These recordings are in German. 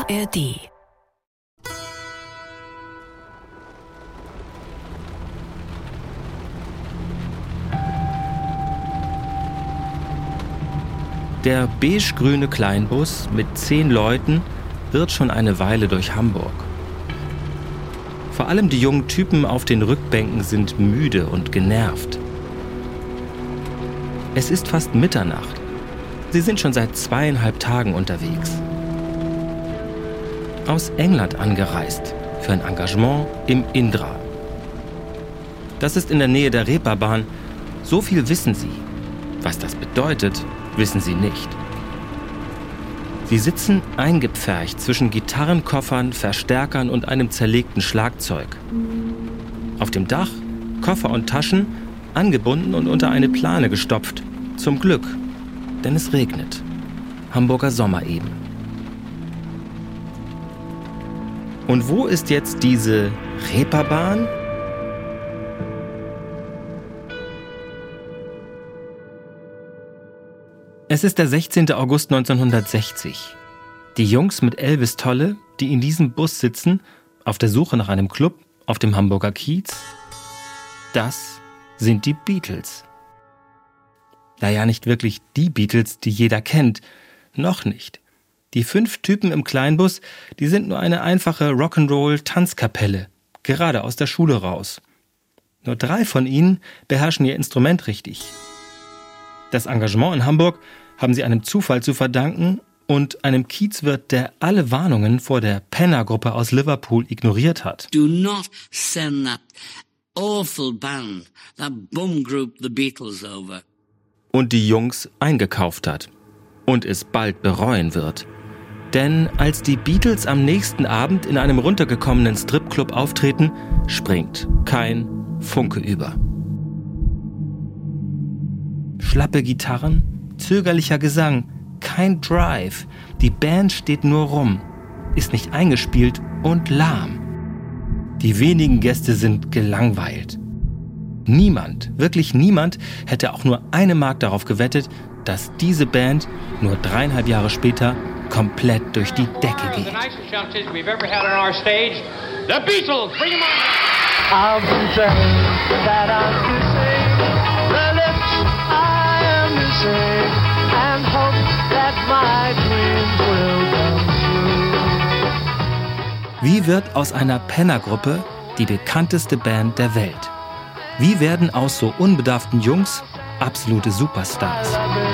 ARD. Der beige-grüne Kleinbus mit 10 Leuten wird schon eine Weile durch Hamburg. Vor allem die jungen Typen auf den Rückbänken sind müde und genervt. Es ist fast Mitternacht. Sie sind schon seit 2,5 Tagen unterwegs. Aus England angereist für ein Engagement im Indra. Das ist in der Nähe der Reeperbahn. So viel wissen sie. Was das bedeutet, wissen sie nicht. Sie sitzen eingepfercht zwischen Gitarrenkoffern, Verstärkern und einem zerlegten Schlagzeug. Auf dem Dach Koffer und Taschen, angebunden und unter eine Plane gestopft. Zum Glück, denn es regnet. Hamburger Sommer eben. Und wo ist jetzt diese Reeperbahn? Es ist der 16. August 1960. Die Jungs mit Elvis Tolle, die in diesem Bus sitzen, auf der Suche nach einem Club auf dem Hamburger Kiez, das sind die Beatles. Naja, nicht wirklich die Beatles, die jeder kennt. Noch nicht. Die 5 Typen im Kleinbus, die sind nur eine einfache Rock'n'Roll-Tanzkapelle, gerade aus der Schule raus. Nur 3 von ihnen beherrschen ihr Instrument richtig. Das Engagement in Hamburg haben sie einem Zufall zu verdanken und einem Kiezwirt, der alle Warnungen vor der Penner-Gruppe aus Liverpool ignoriert hat. Do not send that awful band, that bum group, the Beatles, over. Und die Jungs eingekauft hat und es bald bereuen wird. Denn als die Beatles am nächsten Abend in einem runtergekommenen Stripclub auftreten, springt kein Funke über. Schlappe Gitarren, zögerlicher Gesang, kein Drive. Die Band steht nur rum, ist nicht eingespielt und lahm. Die wenigen Gäste sind gelangweilt. Niemand, wirklich niemand, hätte auch nur eine Mark darauf gewettet, dass diese Band nur 3,5 Jahre später komplett durch die Decke geht. Wie wird aus einer Pennergruppe die bekannteste Band der Welt? Wie werden aus so unbedarften Jungs absolute Superstars?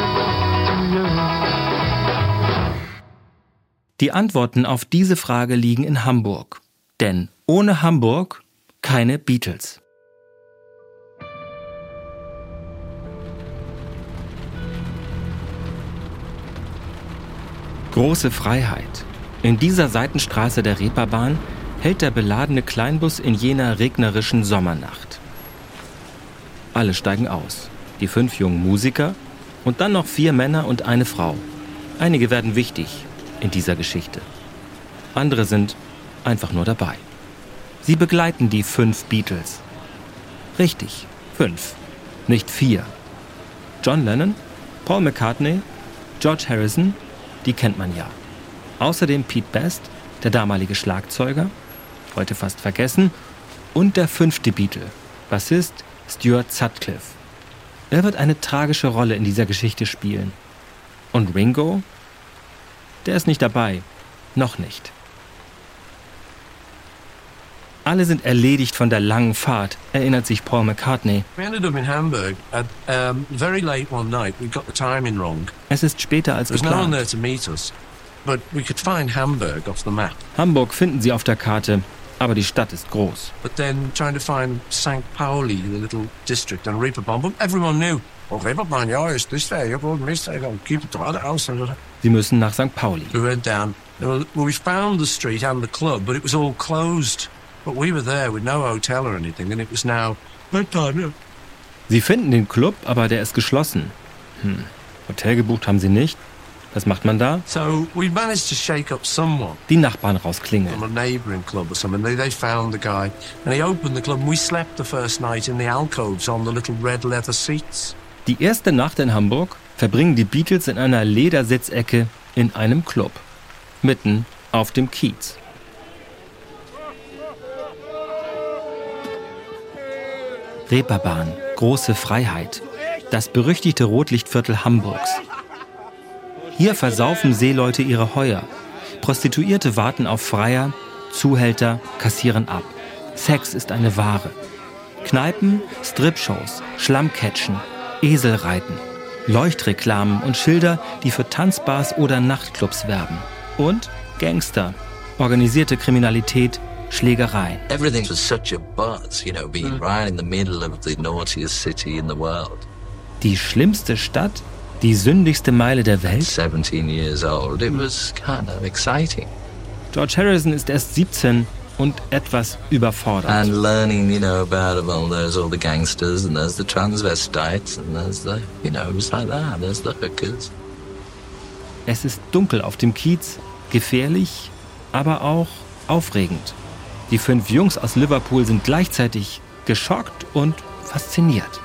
Die Antworten auf diese Frage liegen in Hamburg. Denn ohne Hamburg keine Beatles. Große Freiheit. In dieser Seitenstraße der Reeperbahn hält der beladene Kleinbus in jener regnerischen Sommernacht. Alle steigen aus. Die 5 jungen Musiker und dann noch 4 Männer und eine Frau. Einige werden wichtig in dieser Geschichte. Andere sind einfach nur dabei. Sie begleiten die 5 Beatles. Richtig, 5, nicht 4. John Lennon, Paul McCartney, George Harrison, die kennt man ja. Außerdem Pete Best, der damalige Schlagzeuger, heute fast vergessen, und der 5. Beatle, Bassist Stuart Sutcliffe. Er wird eine tragische Rolle in dieser Geschichte spielen. Und Ringo? Der ist nicht dabei. Noch nicht. Alle sind erledigt von der langen Fahrt, erinnert sich Paul McCartney. Es ist später als geplant. Hamburg finden sie auf der Karte, aber die Stadt ist groß. St. Pauli, the little district, and Reeperbahn, but everyone knew. Oh, Reeperbahn, ja, ist this there. You go miss there, keep it to the house. Sie müssen nach St. Pauli. We went down. We found the street and the club, but it was all closed. But we were there with no hotel or anything, and it was now bedtime. Sie finden den Club, aber der ist geschlossen. Hotel gebucht haben sie nicht. Was macht man da? So we managed to shake up someone. Die Nachbarn rausklingeln. From a neighbouring club or something. They found the guy and he opened the club and we slept the first night in the alcoves on the little red leather seats. Die erste Nacht in Hamburg verbringen die Beatles in einer Ledersitzecke in einem Club. Mitten auf dem Kiez. Reeperbahn, große Freiheit. Das berüchtigte Rotlichtviertel Hamburgs. Hier versaufen Seeleute ihre Heuer. Prostituierte warten auf Freier, Zuhälter kassieren ab. Sex ist eine Ware. Kneipen, Stripshows, Schlammcatchen, Eselreiten, Leuchtreklamen und Schilder, die für Tanzbars oder Nachtclubs werben. Und Gangster, organisierte Kriminalität, Schlägereien. Everything was such a buzz, being right in the middle of the naughtiest city in the world. Die schlimmste Stadt, die sündigste Meile der Welt. 17 years old, it was kind of exciting. George Harrison ist erst 17 und etwas überfordert. And learning, about all the gangsters and there's the transvestites and there's the, it's like that, there's the hookers. Es ist dunkel auf dem Kiez, gefährlich, aber auch aufregend. Die 5 Jungs aus Liverpool sind gleichzeitig geschockt und fasziniert.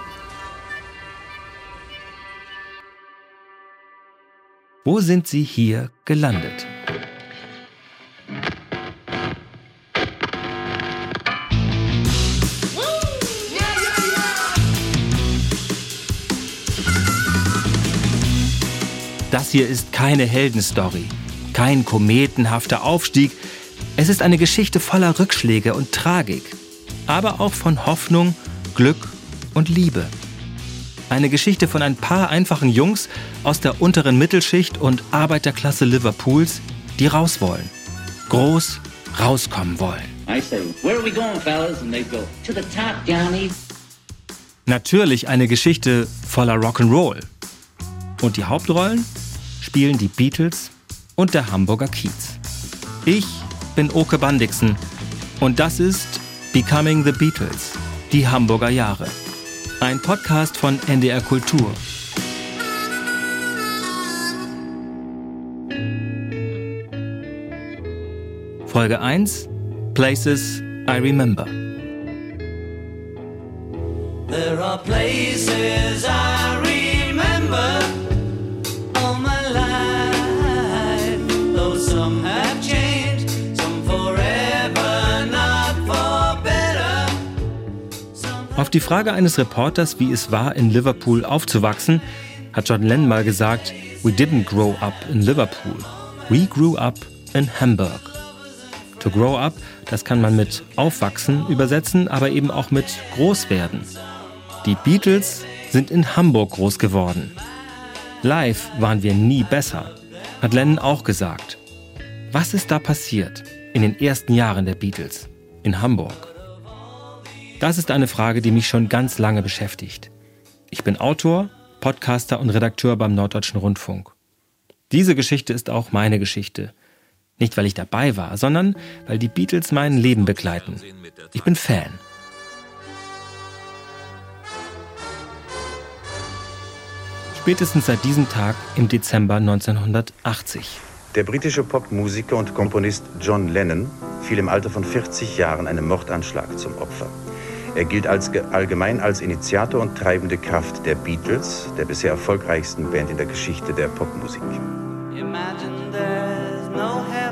Wo sind sie hier gelandet? Das hier ist keine Heldenstory, kein kometenhafter Aufstieg. Es ist eine Geschichte voller Rückschläge und Tragik, aber auch von Hoffnung, Glück und Liebe. Eine Geschichte von ein paar einfachen Jungs aus der unteren Mittelschicht und Arbeiterklasse Liverpools, die raus wollen. Groß rauskommen wollen. I say, where are we going, fellas? And they go, to the top, Johnny. Natürlich eine Geschichte voller Rock'n'Roll. Und die Hauptrollen spielen die Beatles und der Hamburger Kiez. Ich bin Oke Bandixen und das ist Becoming the Beatles, die Hamburger Jahre. Ein Podcast von NDR Kultur. Folge 1: Places I Remember. There are places I remember all my life, though some have changed, some forever, not for better. Auf die Frage eines Reporters, wie es war, in Liverpool aufzuwachsen, hat John Lennon mal gesagt: We didn't grow up in Liverpool, we grew up in Hamburg. To grow up, das kann man mit aufwachsen übersetzen, aber eben auch mit groß werden. Die Beatles sind in Hamburg groß geworden. Live waren wir nie besser, hat Lennon auch gesagt. Was ist da passiert in den ersten Jahren der Beatles in Hamburg? Das ist eine Frage, die mich schon ganz lange beschäftigt. Ich bin Autor, Podcaster und Redakteur beim Norddeutschen Rundfunk. Diese Geschichte ist auch meine Geschichte. Nicht, weil ich dabei war, sondern weil die Beatles mein Leben begleiten. Ich bin Fan. Spätestens seit diesem Tag im Dezember 1980. Der britische Popmusiker und Komponist John Lennon fiel im Alter von 40 Jahren einem Mordanschlag zum Opfer. Er gilt allgemein als Initiator und treibende Kraft der Beatles, der bisher erfolgreichsten Band in der Geschichte der Popmusik. Imagine there's no heaven.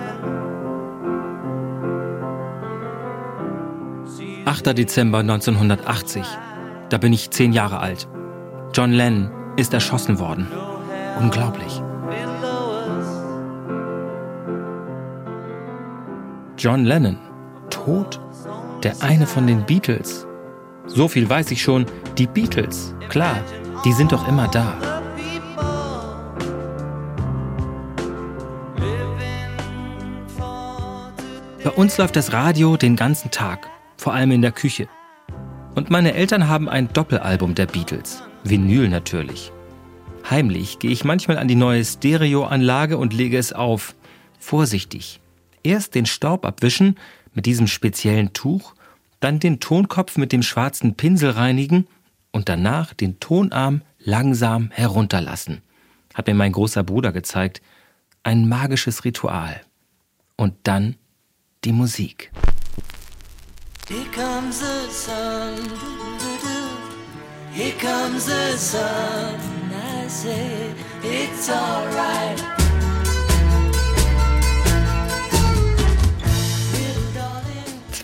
8. Dezember 1980. Da bin ich 10 Jahre alt. John Lennon ist erschossen worden. Unglaublich. John Lennon, tot? Der eine von den Beatles. So viel weiß ich schon, die Beatles, klar, die sind doch immer da. Bei uns läuft das Radio den ganzen Tag, vor allem in der Küche. Und meine Eltern haben ein Doppelalbum der Beatles, Vinyl natürlich. Heimlich gehe ich manchmal an die neue Stereoanlage und lege es auf. Vorsichtig. Erst den Staub abwischen mit diesem speziellen Tuch, dann den Tonkopf mit dem schwarzen Pinsel reinigen und danach den Tonarm langsam herunterlassen. Hat mir mein großer Bruder gezeigt. Ein magisches Ritual. Und dann die Musik. Here comes the sun, here comes the sun, I say it's alright.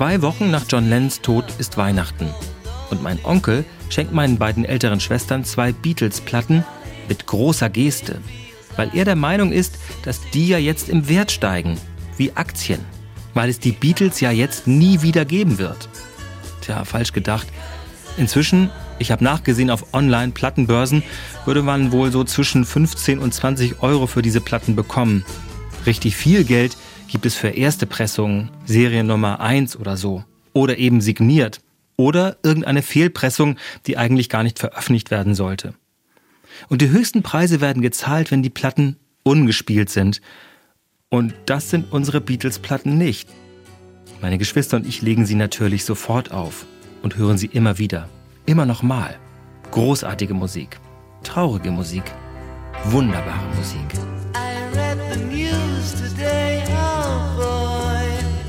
2 Wochen nach John Lennons Tod ist Weihnachten. Und mein Onkel schenkt meinen beiden älteren Schwestern 2 Beatles-Platten mit großer Geste, weil er der Meinung ist, dass die ja jetzt im Wert steigen, wie Aktien, weil es die Beatles ja jetzt nie wieder geben wird. Tja, falsch gedacht. Inzwischen, ich habe nachgesehen, auf Online-Plattenbörsen würde man wohl so zwischen 15 und 20 Euro für diese Platten bekommen. Richtig viel Geld gibt es für erste Pressungen, Serie Nummer 1 oder so. Oder eben signiert. Oder irgendeine Fehlpressung, die eigentlich gar nicht veröffentlicht werden sollte. Und die höchsten Preise werden gezahlt, wenn die Platten ungespielt sind. Und das sind unsere Beatles-Platten nicht. Meine Geschwister und ich legen sie natürlich sofort auf und hören sie immer wieder. Immer noch mal. Großartige Musik. Traurige Musik. Wunderbare Musik. I read the news today, oh boy,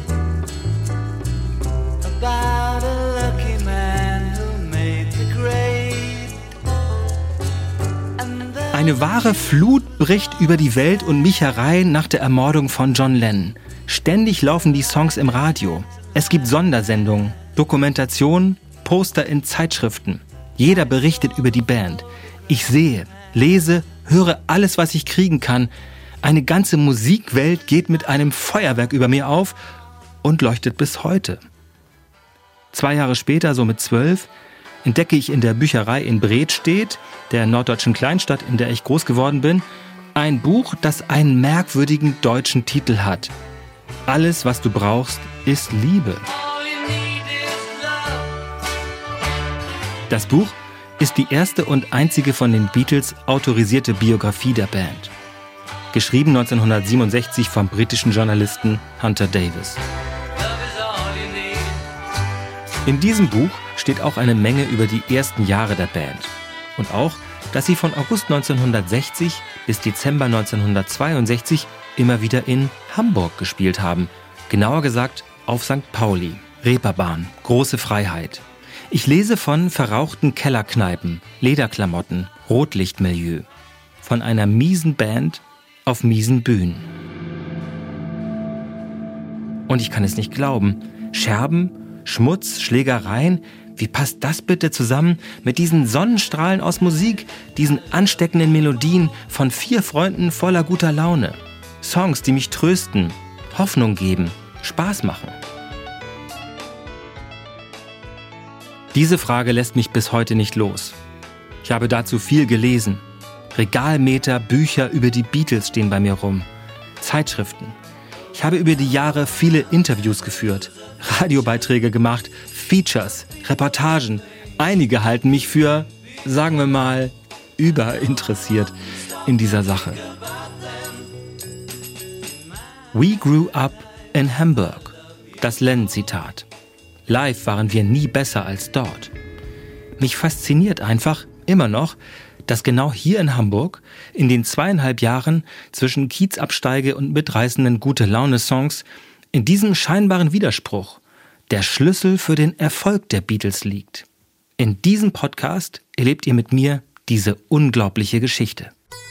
about a lucky man who made the grade. Eine wahre Flut bricht über die Welt und mich herein nach der Ermordung von John Lennon. Ständig laufen die Songs im Radio. Es gibt Sondersendungen, Dokumentationen, Poster in Zeitschriften. Jeder berichtet über die Band. Ich sehe, lese, höre alles, was ich kriegen kann. Eine ganze Musikwelt geht mit einem Feuerwerk über mir auf und leuchtet bis heute. 2 Jahre später, so mit 12, entdecke ich in der Bücherei in Bredstedt, der norddeutschen Kleinstadt, in der ich groß geworden bin, ein Buch, das einen merkwürdigen deutschen Titel hat. Alles, was du brauchst, ist Liebe. Das Buch ist die erste und einzige von den Beatles autorisierte Biografie der Band. Geschrieben 1967 vom britischen Journalisten Hunter Davies. In diesem Buch steht auch eine Menge über die ersten Jahre der Band. Und auch, dass sie von August 1960 bis Dezember 1962 immer wieder in Hamburg gespielt haben. Genauer gesagt auf St. Pauli. Reeperbahn, große Freiheit. Ich lese von verrauchten Kellerkneipen, Lederklamotten, Rotlichtmilieu. Von einer miesen Band auf miesen Bühnen. Und ich kann es nicht glauben. Scherben, Schmutz, Schlägereien, wie passt das bitte zusammen mit diesen Sonnenstrahlen aus Musik, diesen ansteckenden Melodien von 4 Freunden voller guter Laune? Songs, die mich trösten, Hoffnung geben, Spaß machen. Diese Frage lässt mich bis heute nicht los. Ich habe dazu viel gelesen. Regalmeter, Bücher über die Beatles stehen bei mir rum. Zeitschriften. Ich habe über die Jahre viele Interviews geführt, Radiobeiträge gemacht, Features, Reportagen. Einige halten mich für, sagen wir mal, überinteressiert in dieser Sache. We grew up in Hamburg. Das Lennon-Zitat. Live waren wir nie besser als dort. Mich fasziniert einfach, immer noch, dass genau hier in Hamburg, in den 2,5 Jahren zwischen Kiezabsteige und mitreißenden Gute-Laune-Songs, in diesem scheinbaren Widerspruch der Schlüssel für den Erfolg der Beatles liegt. In diesem Podcast erlebt ihr mit mir diese unglaubliche Geschichte.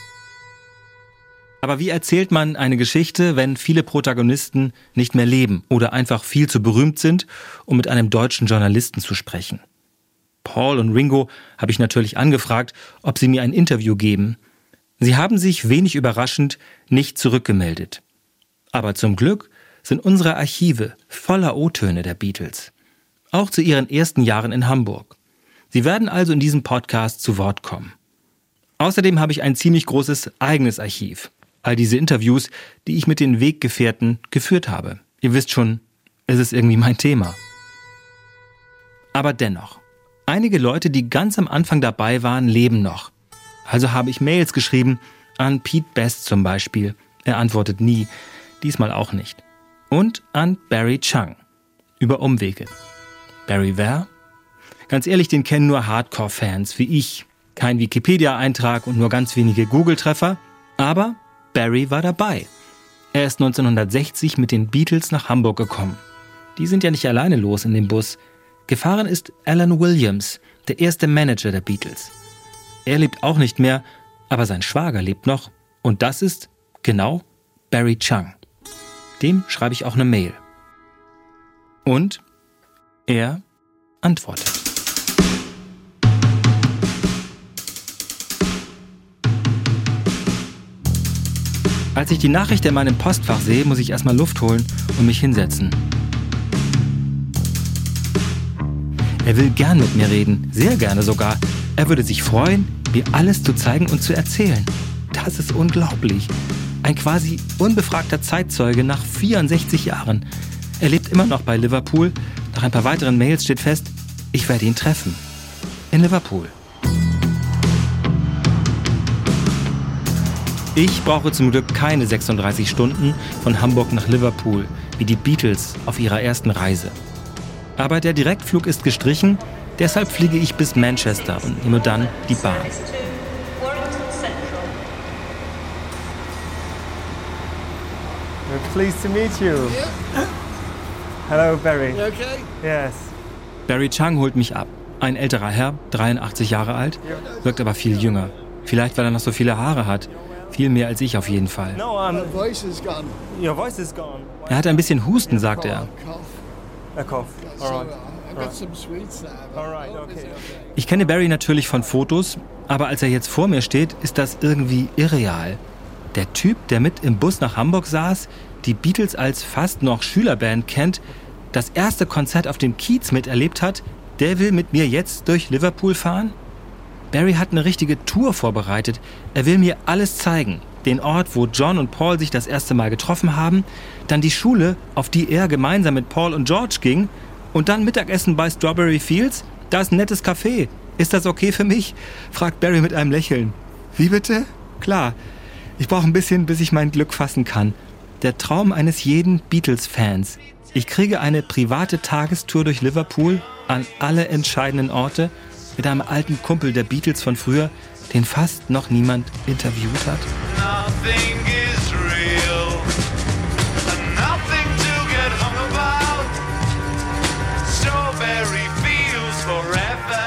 Aber wie erzählt man eine Geschichte, wenn viele Protagonisten nicht mehr leben oder einfach viel zu berühmt sind, um mit einem deutschen Journalisten zu sprechen? Paul und Ringo habe ich natürlich angefragt, ob sie mir ein Interview geben. Sie haben sich wenig überraschend nicht zurückgemeldet. Aber zum Glück sind unsere Archive voller O-Töne der Beatles. Auch zu ihren ersten Jahren in Hamburg. Sie werden also in diesem Podcast zu Wort kommen. Außerdem habe ich ein ziemlich großes eigenes Archiv. All diese Interviews, die ich mit den Weggefährten geführt habe. Ihr wisst schon, es ist irgendwie mein Thema. Aber dennoch, einige Leute, die ganz am Anfang dabei waren, leben noch. Also habe ich Mails geschrieben, an Pete Best zum Beispiel. Er antwortet nie, diesmal auch nicht. Und an Barry Chung. Über Umwege. Barry wer? Ganz ehrlich, den kennen nur Hardcore-Fans wie ich. Kein Wikipedia-Eintrag und nur ganz wenige Google-Treffer. Aber Barry war dabei. Er ist 1960 mit den Beatles nach Hamburg gekommen. Die sind ja nicht alleine los in dem Bus. Gefahren ist Alan Williams, der erste Manager der Beatles. Er lebt auch nicht mehr, aber sein Schwager lebt noch. Und das ist, genau, Barry Chung. Dem schreibe ich auch eine Mail. Und Er antwortet. Als ich die Nachricht in meinem Postfach sehe, muss ich erstmal Luft holen und mich hinsetzen. Er will gern mit mir reden, sehr gerne sogar. Er würde sich freuen, mir alles zu zeigen und zu erzählen. Das ist unglaublich. Ein quasi unbefragter Zeitzeuge nach 64 Jahren. Er lebt immer noch bei Liverpool. Nach ein paar weiteren Mails steht fest, ich werde ihn treffen. In Liverpool. Ich brauche zum Glück keine 36 Stunden von Hamburg nach Liverpool, wie die Beatles auf ihrer ersten Reise. Aber der Direktflug ist gestrichen, deshalb fliege ich bis Manchester und nehme dann die Bahn. We're pleased to meet you. Hello, Barry. You okay? Yes. Barry Chung holt mich ab. Ein älterer Herr, 83 Jahre alt, wirkt aber viel jünger. Vielleicht, weil er noch so viele Haare hat. Viel mehr als ich auf jeden Fall. No, Your voice is gone. your voice is gone. Er hat ein bisschen Husten, sagt er. Cough. A cough. So, All right. I've got some sweets there. All right, okay. Ich kenne Barry natürlich von Fotos, aber als er jetzt vor mir steht, ist das irgendwie irreal. Der Typ, der mit im Bus nach Hamburg saß, die Beatles als fast noch Schülerband kennt, das erste Konzert auf dem Kiez miterlebt hat, der will mit mir jetzt durch Liverpool fahren? Barry hat eine richtige Tour vorbereitet. Er will mir alles zeigen. Den Ort, wo John und Paul sich das erste Mal getroffen haben, dann die Schule, auf die er gemeinsam mit Paul und George ging, und dann Mittagessen bei Strawberry Fields. Da ist ein nettes Café. Ist das okay für mich? Fragt Barry mit einem Lächeln. Wie bitte? Klar. Ich brauche ein bisschen, bis ich mein Glück fassen kann. Der Traum eines jeden Beatles-Fans. Ich kriege eine private Tagestour durch Liverpool an alle entscheidenden Orte mit einem alten Kumpel der Beatles von früher, den fast noch niemand interviewt hat. Nothing is real, and nothing to get hung about. Strawberry fields forever.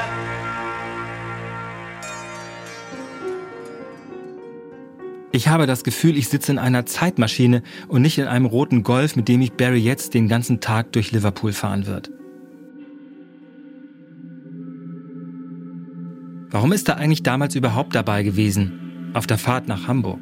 Ich habe das Gefühl, ich sitze in einer Zeitmaschine und nicht in einem roten Golf, mit dem ich Barry jetzt den ganzen Tag durch Liverpool fahren wird. Warum ist er eigentlich damals überhaupt dabei gewesen, auf der Fahrt nach Hamburg?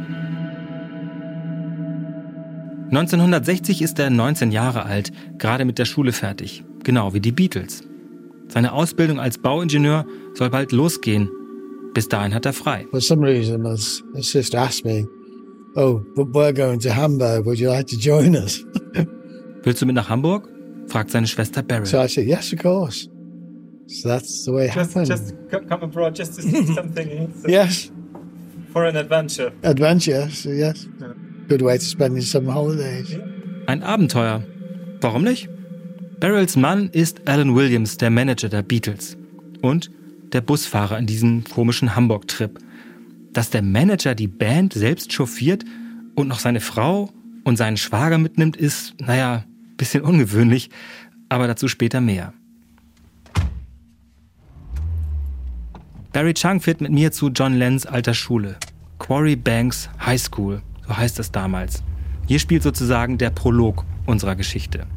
1960 ist er 19 Jahre alt, gerade mit der Schule fertig, genau wie die Beatles. Seine Ausbildung als Bauingenieur soll bald losgehen. Bis dahin hat er frei. For some reason, my sister asked me, "Oh, but we're going to Hamburg. Would you like to join us?" Willst du mit nach Hamburg? Fragt seine Schwester Barry. So I said, "Yes, of course." So that's the way it happened. Just come abroad just to see something. Yes, For an adventure. adventure. So yes, good way to spend some holidays. Ein Abenteuer. Warum nicht? Barrels Mann ist Alan Williams, der Manager der Beatles. Und der Busfahrer in diesem komischen Hamburg-Trip. Dass der Manager die Band selbst chauffiert und noch seine Frau und seinen Schwager mitnimmt, ist, ein bisschen ungewöhnlich, aber dazu später mehr. Barry Chung fährt mit mir zu John Lennons alter Schule. Quarry Banks High School, so heißt es damals. Hier spielt sozusagen der Prolog unserer Geschichte.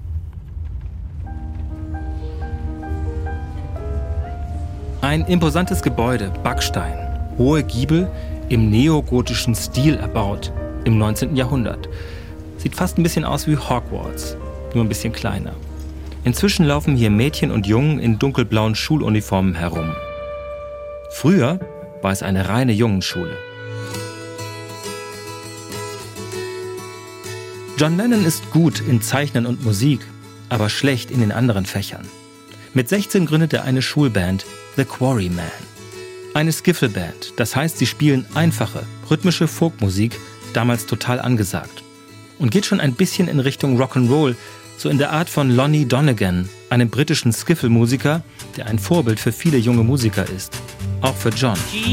Ein imposantes Gebäude, Backstein, hohe Giebel, im neogotischen Stil erbaut, im 19. Jahrhundert. Sieht fast ein bisschen aus wie Hogwarts, nur ein bisschen kleiner. Inzwischen laufen hier Mädchen und Jungen in dunkelblauen Schuluniformen herum. Früher war es eine reine Jungenschule. John Lennon ist gut in Zeichnen und Musik, aber schlecht in den anderen Fächern. Mit 16 gründet er eine Schulband, The Quarrymen. Eine Skiffle-Band, das heißt, sie spielen einfache, rhythmische Folkmusik, damals total angesagt. Und geht schon ein bisschen in Richtung Rock'n'Roll, so in der Art von Lonnie Donegan, einem britischen Skiffle-Musiker, der ein Vorbild für viele junge Musiker ist. Auch für John.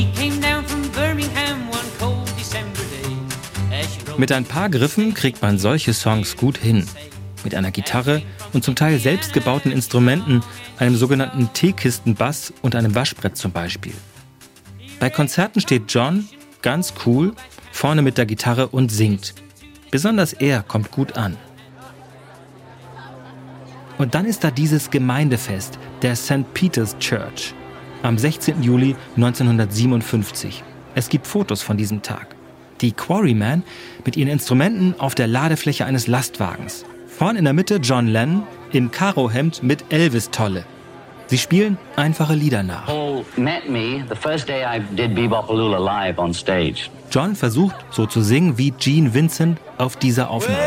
Mit ein paar Griffen kriegt man solche Songs gut hin. Mit einer Gitarre und zum Teil selbstgebauten Instrumenten, einem sogenannten Teekistenbass und einem Waschbrett zum Beispiel. Bei Konzerten steht John, ganz cool, vorne mit der Gitarre und singt. Besonders er kommt gut an. Und dann ist da dieses Gemeindefest, der St. Peter's Church, am 16. Juli 1957. Es gibt Fotos von diesem Tag. Die Quarrymen mit ihren Instrumenten auf der Ladefläche eines Lastwagens. Vorn in der Mitte John Lennon im Karohemd mit Elvis-Tolle. Sie spielen einfache Lieder nach. Paul met me the first day I did Bebop-A-Lula live on stage. John versucht, so zu singen wie Gene Vincent auf dieser Aufnahme.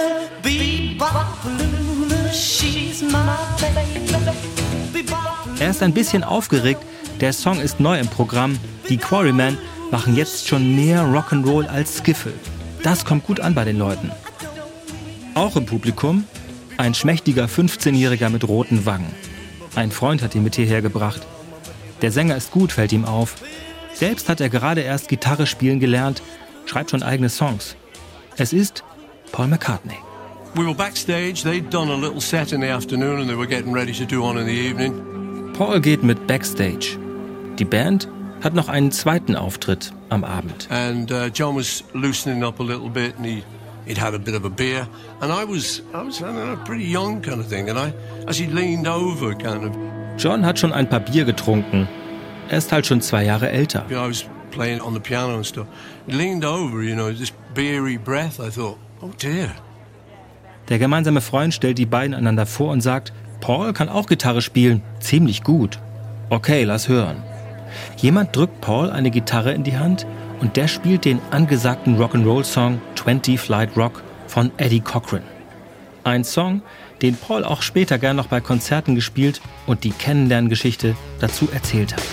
Er ist ein bisschen aufgeregt, der Song ist neu im Programm. Die Quarrymen machen jetzt schon mehr Rock'n'Roll als Skiffle. Das kommt gut an bei den Leuten. Auch im Publikum ein schmächtiger 15-Jähriger mit roten Wangen. Ein Freund hat ihn mit hierher gebracht. Der Sänger ist gut, fällt ihm auf. Selbst hat er gerade erst Gitarre spielen gelernt, schreibt schon eigene Songs. Es ist Paul McCartney. We were backstage. They'd done a little set in the afternoon and they were getting ready to do one in the evening. Paul geht mit Backstage. Die Band hat noch einen zweiten Auftritt am Abend. And John was loosening up a little bit and he'd had a bit of a beer. And I was I don't know, pretty young kind of thing. And as he leaned over kind of. John hat schon ein paar Bier getrunken. Er ist halt schon 2 Jahre älter. I was playing on the piano and stuff. He leaned over, this beery breath. I thought, oh dear. Der gemeinsame Freund stellt die beiden einander vor und sagt, Paul kann auch Gitarre spielen, ziemlich gut. Okay, lass hören. Jemand drückt Paul eine Gitarre in die Hand und der spielt den angesagten Rock'n'Roll-Song 20 Flight Rock von Eddie Cochran. Ein Song, den Paul auch später gern noch bei Konzerten gespielt und die Kennenlerngeschichte dazu erzählt hat.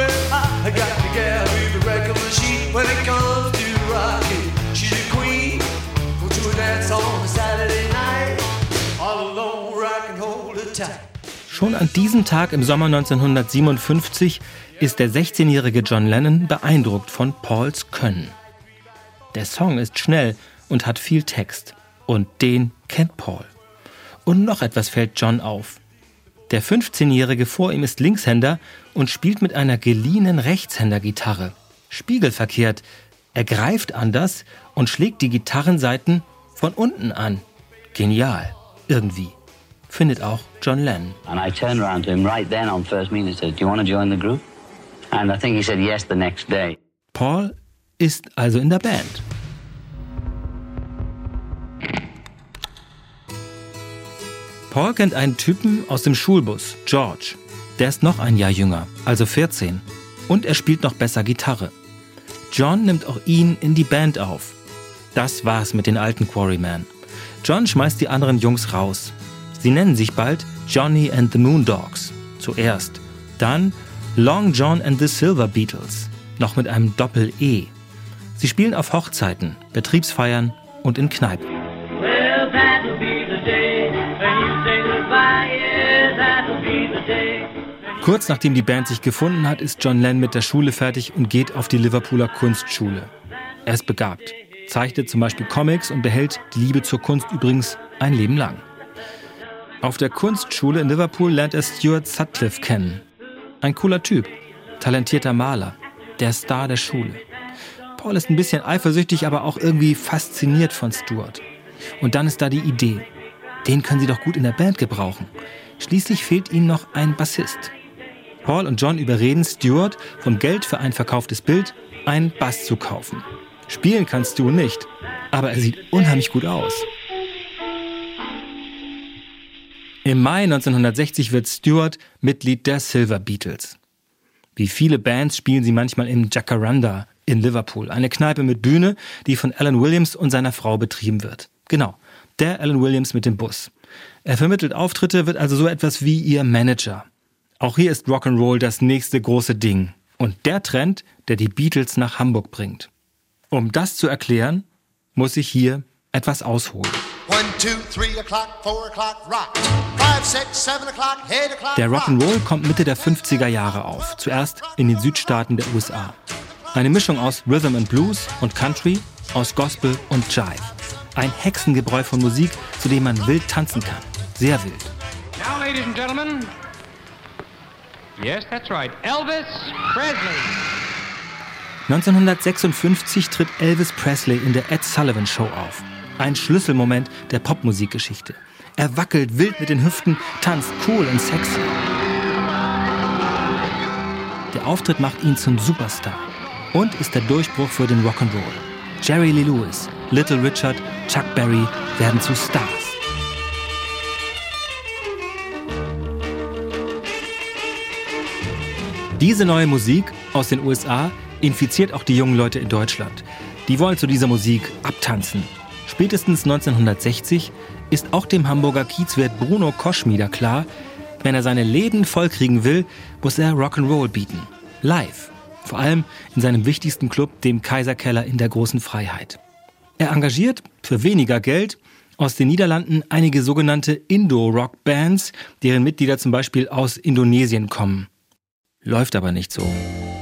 Schon an diesem Tag im Sommer 1957 ist der 16-jährige John Lennon beeindruckt von Pauls Können. Der Song ist schnell und hat viel Text. Und den kennt Paul. Und noch etwas fällt John auf. Der 15-jährige vor ihm ist Linkshänder und spielt mit einer geliehenen Rechtshändergitarre. Spiegelverkehrt. Er greift anders und schlägt die Gitarrensaiten von unten an. Genial. Irgendwie. Findet auch John Lennon. And I turned around to him right then on first meeting and said, do you want to join the group? And I think he said yes the next day. Paul ist also in der Band. Paul kennt einen Typen aus dem Schulbus, George. Der ist noch ein Jahr jünger, also 14. Und er spielt noch besser Gitarre. John nimmt auch ihn in die Band auf. Das war's mit den alten Quarrymen. John schmeißt die anderen Jungs raus. Sie nennen sich bald Johnny and the Moondogs. Zuerst. Dann Long John and the Silver Beatles. Noch mit einem Doppel-E. Sie spielen auf Hochzeiten, Betriebsfeiern und in Kneipen. Kurz nachdem die Band sich gefunden hat, ist John Lennon mit der Schule fertig und geht auf die Liverpooler Kunstschule. Er ist begabt, zeichnet zum Beispiel Comics und behält die Liebe zur Kunst übrigens ein Leben lang. Auf der Kunstschule in Liverpool lernt er Stuart Sutcliffe kennen. Ein cooler Typ, talentierter Maler, der Star der Schule. Paul ist ein bisschen eifersüchtig, aber auch irgendwie fasziniert von Stuart. Und dann ist da die Idee. Den können sie doch gut in der Band gebrauchen. Schließlich fehlt ihnen noch ein Bassist. Paul und John überreden Stuart, vom Geld für ein verkauftes Bild einen Bass zu kaufen. Spielen kann Stu nicht, aber er sieht unheimlich gut aus. Im Mai 1960 wird Stuart Mitglied der Silver Beatles. Wie viele Bands spielen sie manchmal im Jacaranda in Liverpool, eine Kneipe mit Bühne, die von Alan Williams und seiner Frau betrieben wird. Genau, der Alan Williams mit dem Bus. Er vermittelt Auftritte, wird also so etwas wie ihr Manager. Auch hier ist Rock'n'Roll das nächste große Ding und der Trend, der die Beatles nach Hamburg bringt. Um das zu erklären, muss ich hier etwas ausholen. 1, 2, 3 o'clock, 4 o'clock, rock. 5, 6, 7 o'clock, 8 o'clock. Der Rock'n'Roll kommt Mitte der 50er Jahre auf, zuerst in den Südstaaten der USA. Eine Mischung aus Rhythm and Blues und Country, aus Gospel und Jive. Ein Hexengebräu von Musik, zu dem man wild tanzen kann. Sehr wild. Now, ladies and gentlemen, yes, that's right, Elvis Presley. 1956 tritt Elvis Presley in der Ed Sullivan Show auf. Ein Schlüsselmoment der Popmusikgeschichte. Er wackelt wild mit den Hüften, tanzt cool und sexy. Der Auftritt macht ihn zum Superstar und ist der Durchbruch für den Rock'n'Roll. Jerry Lee Lewis, Little Richard, Chuck Berry werden zu Stars. Diese neue Musik aus den USA infiziert auch die jungen Leute in Deutschland. Die wollen zu dieser Musik abtanzen. Spätestens 1960 ist auch dem Hamburger Kiezwirt Bruno Koschmider klar, wenn er seine Läden vollkriegen will, muss er Rock'n'Roll bieten. Live. Vor allem in seinem wichtigsten Club, dem Kaiserkeller in der Großen Freiheit. Er engagiert für weniger Geld aus den Niederlanden einige sogenannte Indo-Rock-Bands, deren Mitglieder zum Beispiel aus Indonesien kommen. Läuft aber nicht so.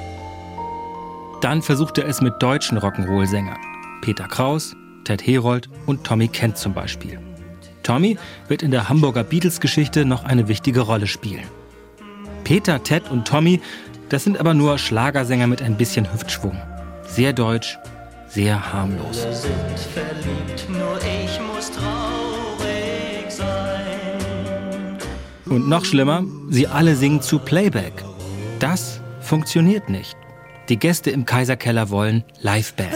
Dann versucht er es mit deutschen Rock'n'Roll-Sängern. Peter Kraus, Ted Herold und Tommy Kent zum Beispiel. Tommy wird in der Hamburger Beatles-Geschichte noch eine wichtige Rolle spielen. Peter, Ted und Tommy, das sind aber nur Schlagersänger mit ein bisschen Hüftschwung. Sehr deutsch, sehr harmlos. Wir sind verliebt, nur ich muss traurig sein. Und noch schlimmer, sie alle singen zu Playback. Das funktioniert nicht. Die Gäste im Kaiserkeller wollen Liveband.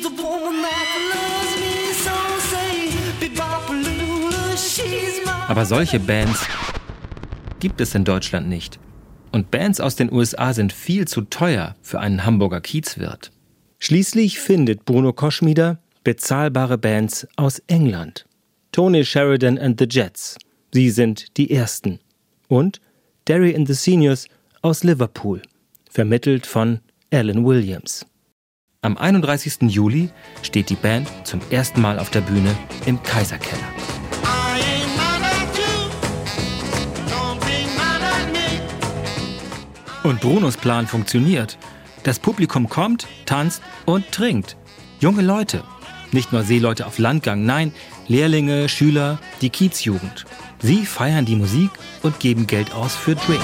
Aber solche Bands gibt es in Deutschland nicht. Und Bands aus den USA sind viel zu teuer für einen Hamburger Kiezwirt. Schließlich findet Bruno Koschmider bezahlbare Bands aus England. Tony Sheridan and the Jets. Sie sind die Ersten. Und Derry and the Seniors aus Liverpool. Vermittelt von Alan Williams. Am 31. Juli steht die Band zum ersten Mal auf der Bühne im Kaiserkeller. Und Brunos Plan funktioniert. Das Publikum kommt, tanzt und trinkt. Junge Leute. Nicht nur Seeleute auf Landgang, nein, Lehrlinge, Schüler, die Kiezjugend. Sie feiern die Musik und geben Geld aus für Drinks.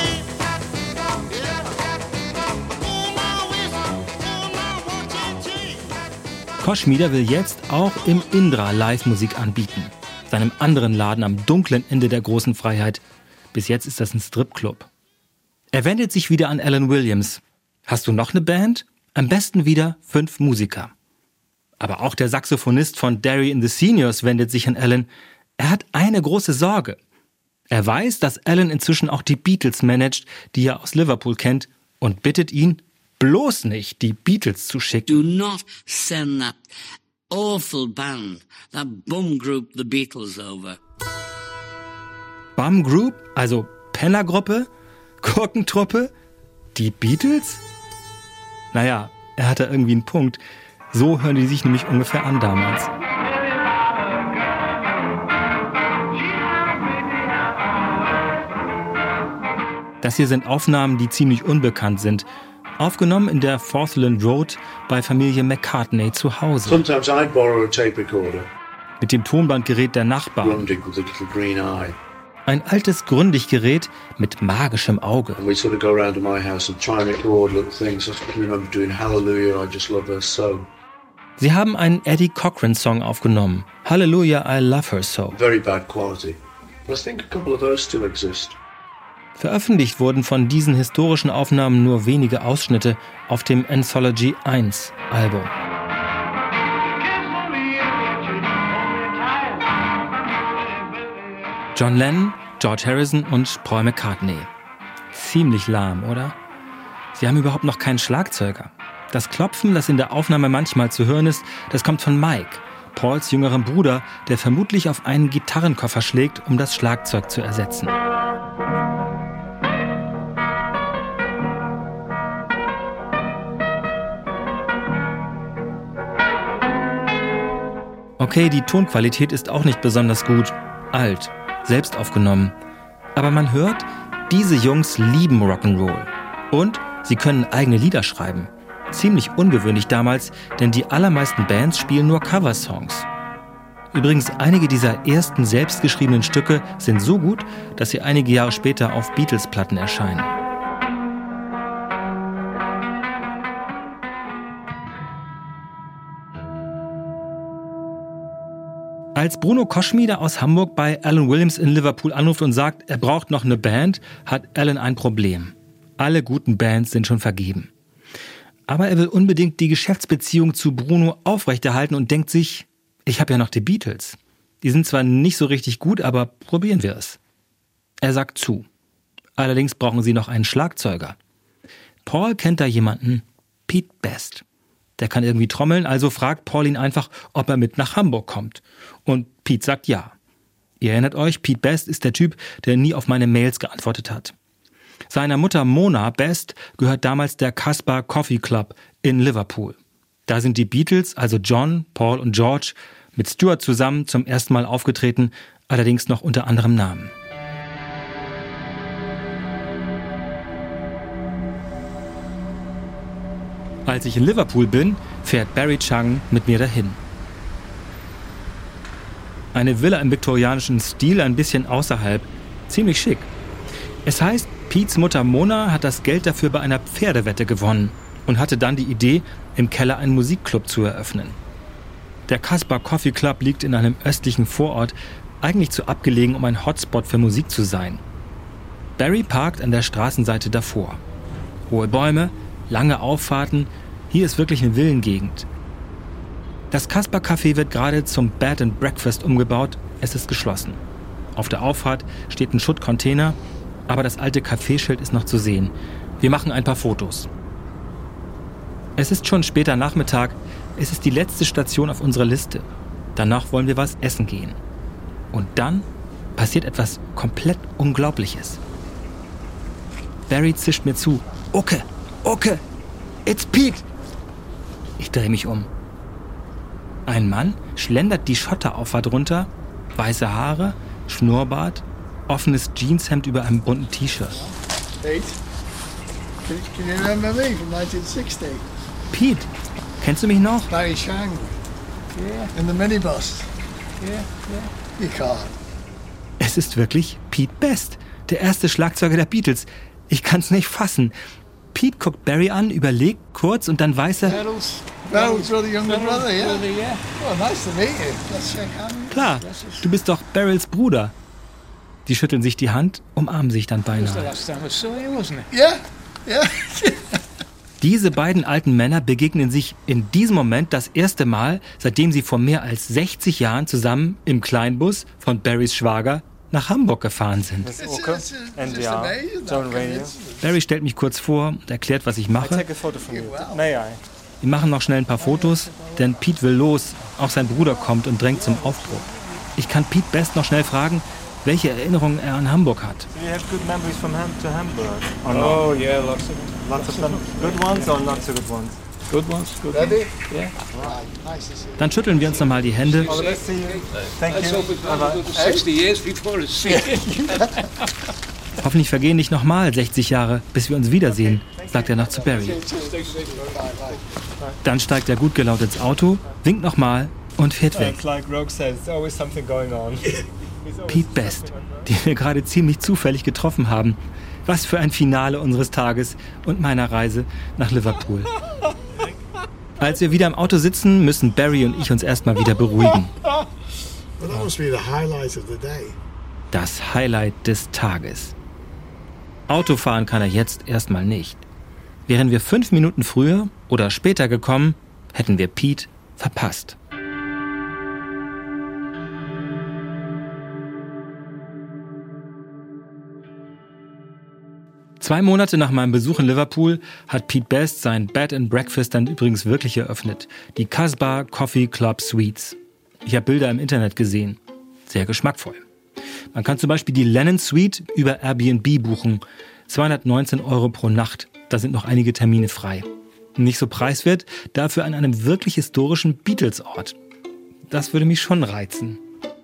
Koschmider will jetzt auch im Indra Live-Musik anbieten. Seinem anderen Laden am dunklen Ende der Großen Freiheit. Bis jetzt ist das ein Stripclub. Er wendet sich wieder an Alan Williams. Hast du noch eine Band? Am besten wieder 5 Musiker. Aber auch der Saxophonist von Derry and the Seniors wendet sich an Alan. Er hat eine große Sorge. Er weiß, dass Alan inzwischen auch die Beatles managt, die er aus Liverpool kennt, und bittet ihn, bloß nicht die Beatles zu schicken. Do not send that awful band, that bum group, the Beatles, over. Bum Group, also Pennergruppe, Gurkentruppe, die Beatles? Naja, er hatte irgendwie einen Punkt. So hören die sich nämlich ungefähr an damals. Das hier sind Aufnahmen, die ziemlich unbekannt sind. Aufgenommen in der Forthland Road bei Familie McCartney zu Hause. Sometimes I'd borrow a tape recorder. Mit dem Tonbandgerät der Nachbarn. Grundig with a little green eye. Ein altes Grundig-Gerät mit magischem Auge. And we sort of go around to my house and try and record little things. I remember doing Hallelujah, I Just Love Her So. Sie haben einen Eddie Cochran-Song aufgenommen. Hallelujah, I Love Her So. Very bad quality. But I think a couple of those still exist. Veröffentlicht wurden von diesen historischen Aufnahmen nur wenige Ausschnitte auf dem Anthology 1 Album. John Lennon, George Harrison und Paul McCartney. Ziemlich lahm, oder? Sie haben überhaupt noch keinen Schlagzeuger. Das Klopfen, das in der Aufnahme manchmal zu hören ist, das kommt von Mike, Pauls jüngerem Bruder, der vermutlich auf einen Gitarrenkoffer schlägt, um das Schlagzeug zu ersetzen. Okay, die Tonqualität ist auch nicht besonders gut. Alt, selbst aufgenommen. Aber man hört, diese Jungs lieben Rock'n'Roll. Und sie können eigene Lieder schreiben. Ziemlich ungewöhnlich damals, denn die allermeisten Bands spielen nur Coversongs. Übrigens, einige dieser ersten selbstgeschriebenen Stücke sind so gut, dass sie einige Jahre später auf Beatles-Platten erscheinen. Als Bruno Koschmieder aus Hamburg bei Alan Williams in Liverpool anruft und sagt, er braucht noch eine Band, hat Alan ein Problem. Alle guten Bands sind schon vergeben. Aber er will unbedingt die Geschäftsbeziehung zu Bruno aufrechterhalten und denkt sich, ich habe ja noch die Beatles. Die sind zwar nicht so richtig gut, aber probieren wir es. Er sagt zu. Allerdings brauchen sie noch einen Schlagzeuger. Paul kennt da jemanden, Pete Best. Der kann irgendwie trommeln, also fragt Paul ihn einfach, ob er mit nach Hamburg kommt. Und Pete sagt ja. Ihr erinnert euch, Pete Best ist der Typ, der nie auf meine Mails geantwortet hat. Seiner Mutter Mona Best gehört damals der Casbah Coffee Club in Liverpool. Da sind die Beatles, also John, Paul und George, mit Stuart zusammen zum ersten Mal aufgetreten, allerdings noch unter anderem Namen. Als ich in Liverpool bin, fährt Barry Chung mit mir dahin. Eine Villa im viktorianischen Stil, ein bisschen außerhalb. Ziemlich schick. Es heißt, Petes Mutter Mona hat das Geld dafür bei einer Pferdewette gewonnen und hatte dann die Idee, im Keller einen Musikclub zu eröffnen. Der Casbah Coffee Club liegt in einem östlichen Vorort, eigentlich zu abgelegen, um ein Hotspot für Musik zu sein. Barry parkt an der Straßenseite davor. Hohe Bäume, lange Auffahrten, hier ist wirklich eine Villengegend. Das Casbah Café wird gerade zum Bed and Breakfast umgebaut, es ist geschlossen. Auf der Auffahrt steht ein Schuttcontainer, aber das alte Caféschild ist noch zu sehen. Wir machen ein paar Fotos. Es ist schon später Nachmittag, es ist die letzte Station auf unserer Liste. Danach wollen wir was essen gehen. Und dann passiert etwas komplett Unglaubliches. Barry zischt mir zu. Okay, it's Pete. Ich drehe mich um. Ein Mann schlendert die Schotterauffahrt runter, weiße Haare, Schnurrbart, offenes Jeanshemd über einem bunten T-Shirt. Pete, can you remember me from 1960? Pete, kennst du mich noch? Barry Chung. Yeah. In the minibus. Yeah. You can't. Es ist wirklich Pete Best, der erste Schlagzeuger der Beatles. Ich kann's nicht fassen. Pete guckt Barry an, überlegt kurz und dann weiß er... Barry's your younger brother, yeah? Oh, nice to meet you. Let's shake hands. Klar, du bist doch Barryls Bruder. Die schütteln sich die Hand, umarmen sich dann beinahe. Yeah. Diese beiden alten Männer begegnen sich in diesem Moment das erste Mal, seitdem sie vor mehr als 60 Jahren zusammen im Kleinbus von Barrys Schwager nach Hamburg gefahren sind. Barry stellt mich kurz vor und erklärt, was ich mache. Wir machen noch schnell ein paar Fotos, denn Pete will los. Auch sein Bruder kommt und drängt zum Aufbruch. Ich kann Pete Best noch schnell fragen, welche Erinnerungen er an Hamburg hat. Oh yeah, lots of them. Good ones or not so good ones? Good ones, good ones. Yeah. Dann schütteln wir uns nochmal die Hände. Thank you. 60 years before it's Hoffentlich vergehen nicht nochmal 60 Jahre, bis wir uns wiedersehen, sagt er noch zu Barry. Dann steigt er gut gelaunt ins Auto, winkt nochmal und fährt weg. Pete Best, den wir gerade ziemlich zufällig getroffen haben. Was für ein Finale unseres Tages und meiner Reise nach Liverpool. Als wir wieder im Auto sitzen, müssen Barry und ich uns erstmal wieder beruhigen. Das Highlight des Tages. Autofahren kann er jetzt erstmal nicht. Wären wir 5 Minuten früher oder später gekommen, hätten wir Pete verpasst. Zwei Monate nach meinem Besuch in Liverpool hat Pete Best sein Bed and Breakfast dann übrigens wirklich eröffnet. Die Casbah Coffee Club Suites. Ich habe Bilder im Internet gesehen. Sehr geschmackvoll. Man kann zum Beispiel die Lennon Suite über Airbnb buchen. 219 € pro Nacht. Da sind noch einige Termine frei. Nicht so preiswert, dafür an einem wirklich historischen Beatles-Ort. Das würde mich schon reizen.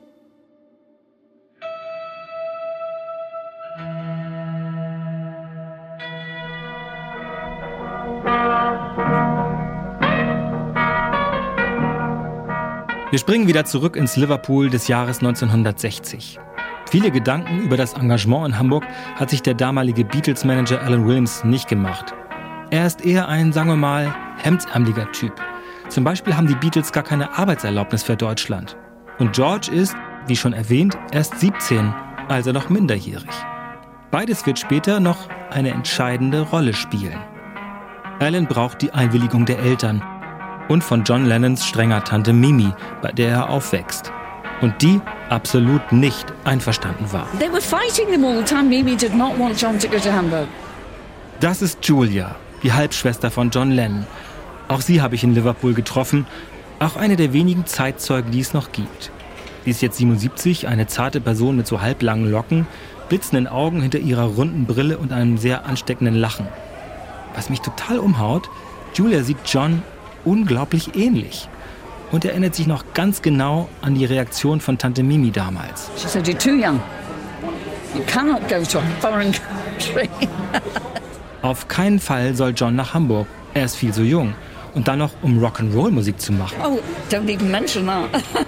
Wir springen wieder zurück ins Liverpool des Jahres 1960. Viele Gedanken über das Engagement in Hamburg hat sich der damalige Beatles-Manager Alan Williams nicht gemacht. Er ist eher ein, sagen wir mal, hemdsärmeliger Typ. Zum Beispiel haben die Beatles gar keine Arbeitserlaubnis für Deutschland. Und George ist, wie schon erwähnt, erst 17, also noch minderjährig. Beides wird später noch eine entscheidende Rolle spielen. Alan braucht die Einwilligung der Eltern und von John Lennons strenger Tante Mimi, bei der er aufwächst. Und die absolut nicht einverstanden war. They were fighting them all the time. Mimi did not want John to go to Hamburg. Das ist Julia, die Halbschwester von John Lennon. Auch sie habe ich in Liverpool getroffen. Auch eine der wenigen Zeitzeugen, die es noch gibt. Sie ist jetzt 77, eine zarte Person mit so halblangen Locken, blitzenden Augen hinter ihrer runden Brille und einem sehr ansteckenden Lachen. Was mich total umhaut, Julia sieht John unglaublich ähnlich. Und erinnert sich noch ganz genau an die Reaktion von Tante Mimi damals. She said, you're too young. You cannot go to a foreign country. Auf keinen Fall soll John nach Hamburg. Er ist viel zu jung. Und dann noch, um Rock'n'Roll-Musik zu machen. Oh, don't even mention that.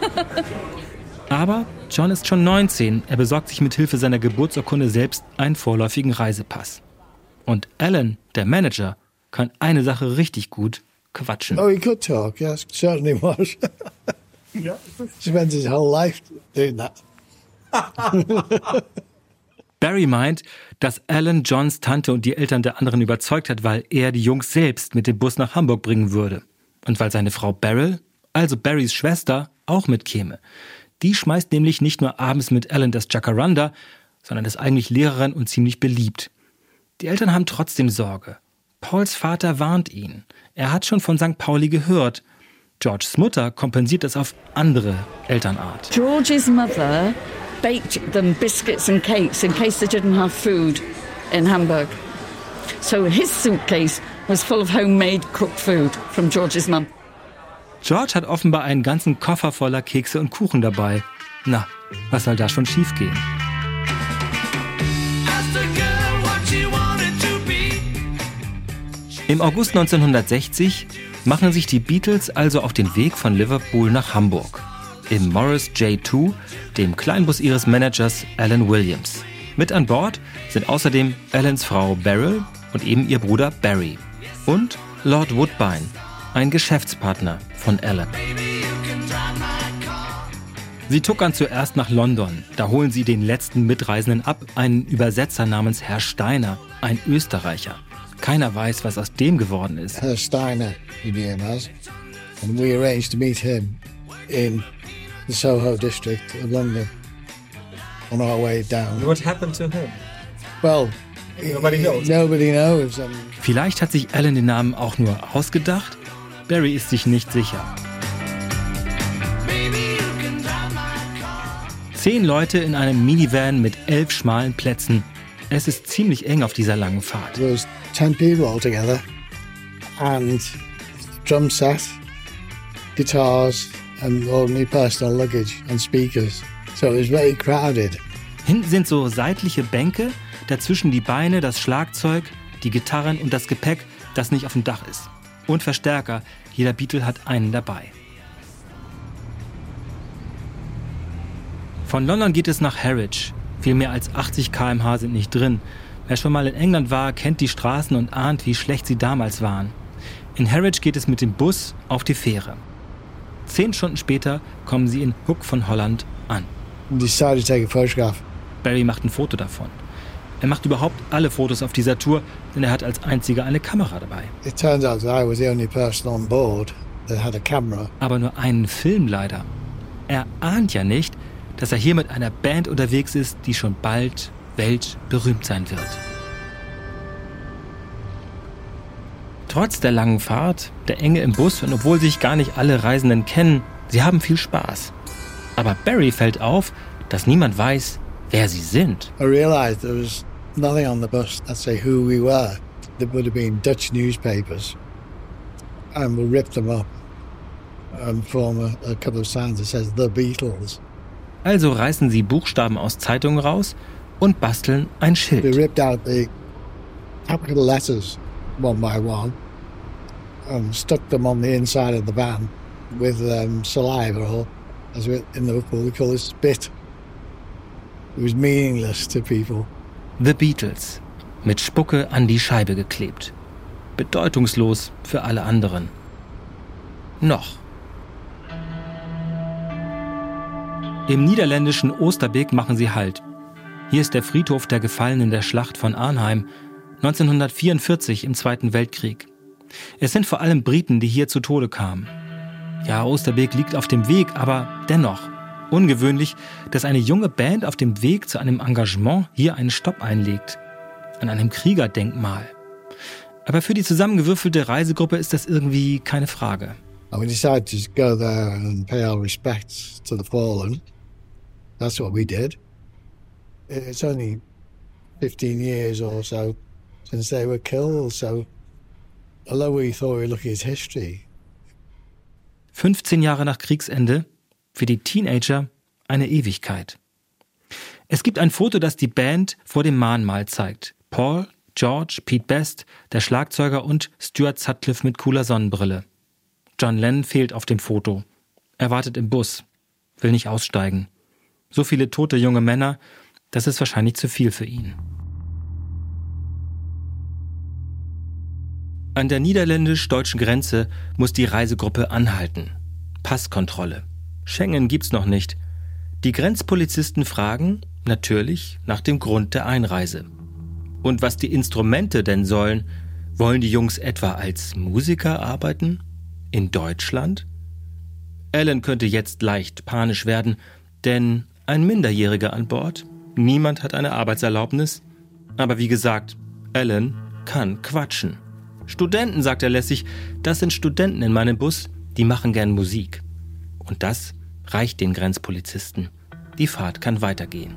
Aber John ist schon 19. Er besorgt sich mit Hilfe seiner Geburtsurkunde selbst einen vorläufigen Reisepass. Und Alan, der Manager, kann eine Sache richtig gut: quatschen. Oh, he could talk, yes, certainly was. Yeah. Spent his whole life doing that. Barry meint, dass Alan Johns Tante und die Eltern der anderen überzeugt hat, weil er die Jungs selbst mit dem Bus nach Hamburg bringen würde. Und weil seine Frau Beryl, also Barrys Schwester, auch mitkäme. Die schmeißt nämlich nicht nur abends mit Alan das Jacaranda, sondern ist eigentlich Lehrerin und ziemlich beliebt. Die Eltern haben trotzdem Sorge. Pauls Vater warnt ihn. Er hat schon von St. Pauli gehört. Georges Mutter kompensiert das auf andere Elternart. George's mother baked them biscuits and cakes in case they didn't have food in Hamburg. So his suitcase was full of homemade cooked food from George's mum. George hat offenbar einen ganzen Koffer voller Kekse und Kuchen dabei. Na, was soll da schon schiefgehen? Im August 1960 machen sich die Beatles also auf den Weg von Liverpool nach Hamburg. Im Morris J2, dem Kleinbus ihres Managers Alan Williams. Mit an Bord sind außerdem Alans Frau Beryl und eben ihr Bruder Barry. Und Lord Woodbine, ein Geschäftspartner von Alan. Sie tuckern zuerst nach London. Da holen sie den letzten Mitreisenden ab, einen Übersetzer namens Herr Steiner, ein Österreicher. Keiner weiß, was aus dem geworden ist. Herr Steiner, he knew him as. And we arranged to meet him in the Soho district of London on our way down. What happened to him? Well, nobody knows. Nobody knows. Vielleicht hat sich Alan den Namen auch nur ausgedacht. Barry ist sich nicht sicher. 10 Leute in einem Minivan mit 11 schmalen Plätzen. Es ist ziemlich eng auf dieser langen Fahrt. There was 10 people altogether and drum set, guitars and ordinary personal luggage and speakers. So it was very crowded. Hinten sind so seitliche Bänke, dazwischen die Beine, das Schlagzeug, die Gitarren und das Gepäck, das nicht auf dem Dach ist. Und Verstärker, jeder Beatle hat einen dabei. Von London geht es nach Harwich. Viel mehr als 80 km/h sind nicht drin. Wer schon mal in England war, kennt die Straßen und ahnt, wie schlecht sie damals waren. In Harwich geht es mit dem Bus auf die Fähre. 10 Stunden später kommen sie in Hook von Holland an. Decided to take a photograph. Barry macht ein Foto davon. Er macht überhaupt alle Fotos auf dieser Tour, denn er hat als einziger eine Kamera dabei. It turns out that I was the only person on board that had a camera. Aber nur einen Film leider. Er ahnt ja nicht, dass er hier mit einer Band unterwegs ist, die schon bald weltberühmt sein wird. Trotz der langen Fahrt, der Enge im Bus und obwohl sich gar nicht alle Reisenden kennen, sie haben viel Spaß. Aber Barry fällt auf, dass niemand weiß, wer sie sind. I realized there was nothing on the bus that say who we were. There would have been Dutch newspapers and we ripped them up and form a couple of signs that says The Beatles. Also reißen sie Buchstaben aus Zeitungen raus und basteln ein Schild. We ripped out the capital letters one by one and stuck them on the inside of the van with saliva, or as we in Liverpool we call it spit. It was meaningless to people. The Beatles, mit Spucke an die Scheibe geklebt. Bedeutungslos für alle anderen. Noch. Im niederländischen Oosterbeek machen sie Halt. Hier ist der Friedhof der Gefallenen der Schlacht von Arnhem, 1944 im Zweiten Weltkrieg. Es sind vor allem Briten, die hier zu Tode kamen. Ja, Oosterbeek liegt auf dem Weg, aber dennoch ungewöhnlich, dass eine junge Band auf dem Weg zu einem Engagement hier einen Stopp einlegt. An einem Kriegerdenkmal. Aber für die zusammengewürfelte Reisegruppe ist das irgendwie keine Frage. We decided to go there and pay our respects to the fallen. That's what we did. It's only 15 years or so since they were killed, so although we thought we were looking at history. 15 Jahre nach Kriegsende, für die Teenager eine Ewigkeit. Es gibt ein Foto, das die Band vor dem Mahnmal zeigt. Paul, George, Pete Best, der Schlagzeuger und Stuart Sutcliffe mit cooler Sonnenbrille. John Lennon fehlt auf dem Foto. Er wartet im Bus, will nicht aussteigen. So viele tote junge Männer, das ist wahrscheinlich zu viel für ihn. An der niederländisch-deutschen Grenze muss die Reisegruppe anhalten. Passkontrolle. Schengen gibt's noch nicht. Die Grenzpolizisten fragen, natürlich, nach dem Grund der Einreise. Und was die Instrumente denn sollen? Wollen die Jungs etwa als Musiker arbeiten? In Deutschland? Alan könnte jetzt leicht panisch werden, denn ein Minderjähriger an Bord, niemand hat eine Arbeitserlaubnis. Aber wie gesagt, Alan kann quatschen. Studenten, sagt er lässig, das sind Studenten in meinem Bus, die machen gern Musik. Und das reicht den Grenzpolizisten. Die Fahrt kann weitergehen.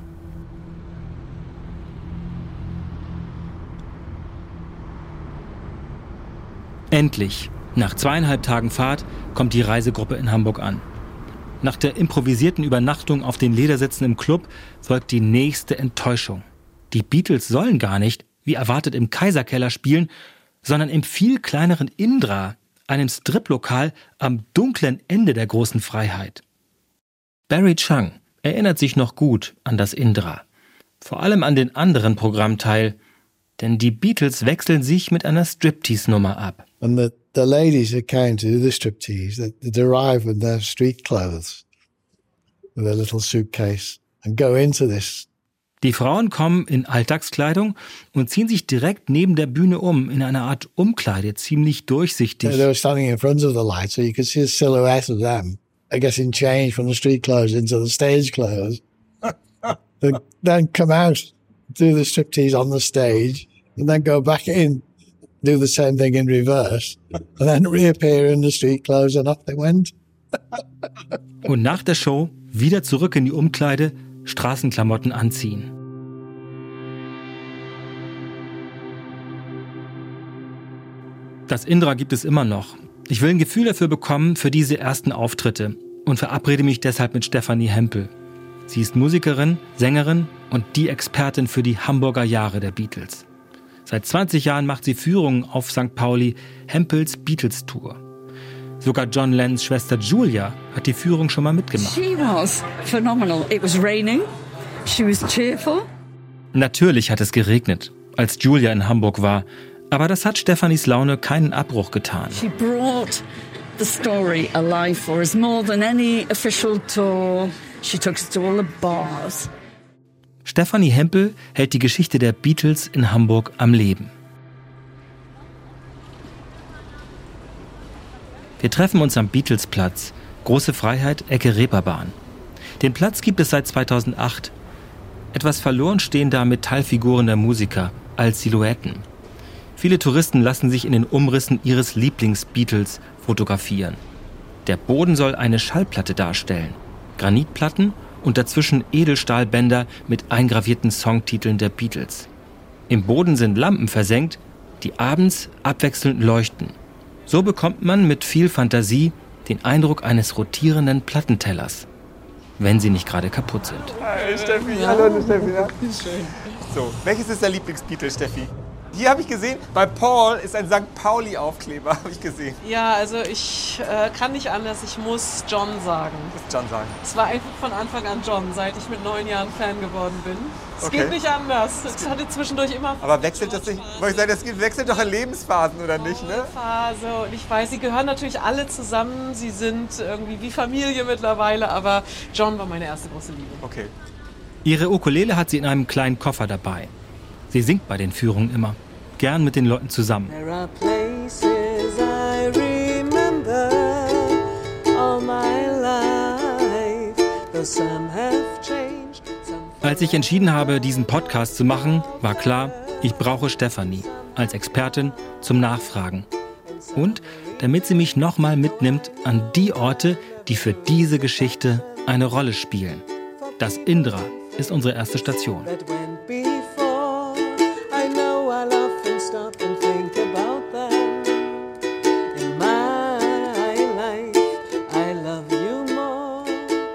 Endlich, nach 2,5 Tagen Fahrt, kommt die Reisegruppe in Hamburg an. Nach der improvisierten Übernachtung auf den Ledersitzen im Club folgt die nächste Enttäuschung. Die Beatles sollen gar nicht, wie erwartet, im Kaiserkeller spielen, sondern im viel kleineren Indra, einem Striplokal am dunklen Ende der großen Freiheit. Barry Chung erinnert sich noch gut an das Indra. Vor allem an den anderen Programmteil, denn die Beatles wechseln sich mit einer Striptease-Nummer ab. And the ladies that came to do the striptease, they arrive with their street clothes, with a little suitcase, and go into this. Die Frauen kommen in Alltagskleidung und ziehen sich direkt neben der Bühne in einer Art Umkleide, ziemlich durchsichtig. They were standing in front of the light, so you could see a silhouette of them, I guess, in change from the street clothes into the stage clothes. They then come out, do the striptease on the stage, and then go back in, do the same thing in reverse, and then reappear in the street clothes, and off they went. Und nach der Show wieder zurück in die Umkleide, Straßenklamotten anziehen. Das Indra gibt es immer noch. Ich will ein Gefühl dafür bekommen für diese ersten Auftritte und verabrede mich deshalb mit Stefanie Hempel. Sie ist Musikerin, Sängerin und die Expertin für die Hamburger Jahre der Beatles. Seit 20 Jahren macht sie Führungen auf St. Pauli, Hempels Beatles Tour. Sogar John Lennons Schwester Julia hat die Führung schon mal mitgemacht. She was phenomenal. It was raining. She was cheerful. Natürlich hat es geregnet, als Julia in Hamburg war. Aber das hat Stefanis Laune keinen Abbruch getan. She brought the story alive for us more than any official tour. She took us to all the bars. Stefanie Hempel hält die Geschichte der Beatles in Hamburg am Leben. Wir treffen uns am Beatlesplatz, Große Freiheit, Ecke Reeperbahn. Den Platz gibt es seit 2008. Etwas verloren stehen da Metallfiguren der Musiker als Silhouetten. Viele Touristen lassen sich in den Umrissen ihres Lieblings-Beatles fotografieren. Der Boden soll eine Schallplatte darstellen. Granitplatten und dazwischen Edelstahlbänder mit eingravierten Songtiteln der Beatles. Im Boden sind Lampen versenkt, die abends abwechselnd leuchten. So bekommt man mit viel Fantasie den Eindruck eines rotierenden Plattentellers, wenn sie nicht gerade kaputt sind. Hi Steffi, hallo Steffi. Schön. So, welches ist dein Lieblings-Beatles, Steffi? Hier habe ich gesehen, bei Paul ist ein St. Pauli-Aufkleber, habe ich gesehen. Ja, also ich kann nicht anders, ich muss John sagen. Du musst John sagen. Es war einfach von Anfang an John, seit ich mit 9 Jahren Fan geworden bin. Es Okay. geht nicht anders. Es hatte zwischendurch immer... Aber wechselt das nicht? Wollte ich sagen, das wechselt doch in Lebensphasen, oder nicht, ne? Phase. Und ich weiß, sie gehören natürlich alle zusammen. Sie sind irgendwie wie Familie mittlerweile, aber John war meine erste große Liebe. Okay. Ihre Ukulele hat sie in einem kleinen Koffer dabei. Sie singt bei den Führungen immer. Gern mit den Leuten zusammen. There are places I remember all my life, though some have changed. Als ich entschieden habe, diesen Podcast zu machen, war klar, ich brauche Stefanie als Expertin zum Nachfragen. Und damit sie mich nochmal mitnimmt an die Orte, die für diese Geschichte eine Rolle spielen. Das Indra ist unsere erste Station. That went before. I know I'll often stop and think about them. In my life, I love you more.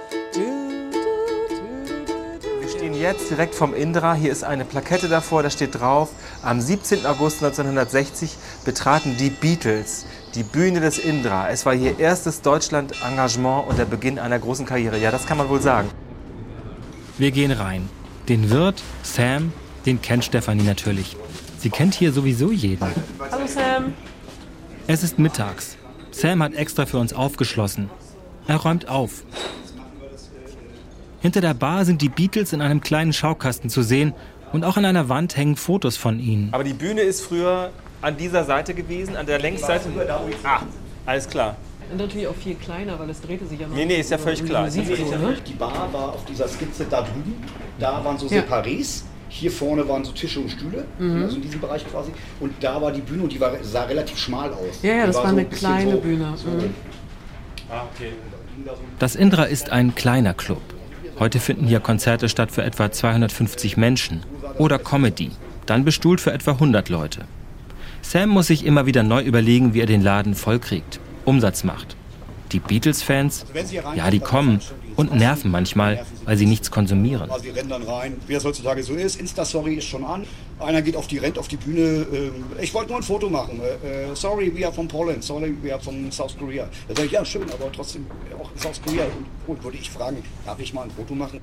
Wir stehen jetzt direkt vom Indra. Hier ist eine Plakette davor, da steht drauf: Am 17. August 1960 betraten die Beatles die Bühne des Indra. Es war ihr erstes Deutschland-Engagement und der Beginn einer großen Karriere. Ja, das kann man wohl sagen. Wir gehen rein. Den Wirt, Sam, den kennt Stefanie natürlich. Sie kennt hier sowieso jeden. Hallo Sam. Es ist mittags. Sam hat extra für uns aufgeschlossen. Er räumt auf. Hinter der Bar sind die Beatles in einem kleinen Schaukasten zu sehen und auch an einer Wand hängen Fotos von ihnen. Aber die Bühne ist früher an dieser Seite gewesen, an der Längsseite. Ah, alles klar. Und natürlich auch viel kleiner, weil es drehte sich ja noch. Nee, ist ja völlig klar. Die Bar war auf dieser Skizze da drüben. Da waren so Separés. Hier vorne waren so Tische und Stühle, also in diesem Bereich quasi. Und da war die Bühne und die sah relativ schmal aus. Ja, das war eine so kleine Bühne. Ah, okay. Das Indra ist ein kleiner Club. Heute finden hier Konzerte statt für etwa 250 Menschen. Oder Comedy, dann bestuhlt für etwa 100 Leute. Sam muss sich immer wieder neu überlegen, wie er den Laden vollkriegt, Umsatz macht. Die Beatles-Fans, ja, die kommen und nerven manchmal, weil sie nichts konsumieren. Also die rennen dann rein, wie das heutzutage so ist. Insta-Story ist schon an. Einer rennt auf die Bühne. Ich wollte nur ein Foto machen. Sorry, we are from Poland. Sorry, we are from South Korea. Da sage ich, ja, schön, aber trotzdem auch in South Korea. Und würde ich fragen, darf ich mal ein Foto machen?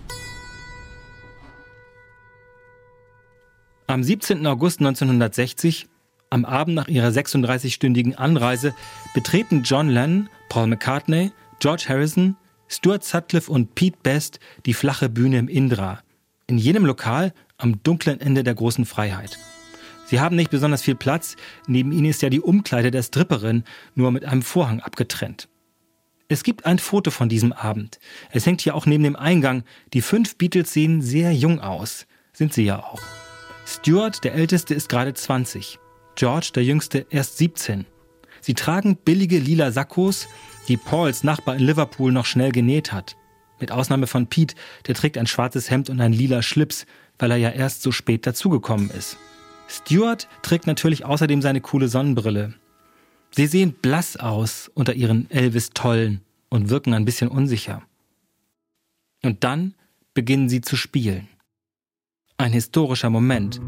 Am 17. August 1960, am Abend nach ihrer 36-stündigen Anreise, betreten John Lennon, Paul McCartney, George Harrison, Stuart Sutcliffe und Pete Best die flache Bühne im Indra. In jenem Lokal am dunklen Ende der großen Freiheit. Sie haben nicht besonders viel Platz, neben ihnen ist ja die Umkleide der Stripperin nur mit einem Vorhang abgetrennt. Es gibt ein Foto von diesem Abend. Es hängt hier auch neben dem Eingang. Die 5 Beatles sehen sehr jung aus. Sind sie ja auch. Stuart, der Älteste, ist gerade 20. George, der Jüngste, erst 17. Sie tragen billige lila Sakkos, die Pauls Nachbar in Liverpool noch schnell genäht hat. Mit Ausnahme von Pete, der trägt ein schwarzes Hemd und ein lila Schlips, weil er ja erst so spät dazugekommen ist. Stuart trägt natürlich außerdem seine coole Sonnenbrille. Sie sehen blass aus unter ihren Elvis-Tollen und wirken ein bisschen unsicher. Und dann beginnen sie zu spielen. Ein historischer Moment.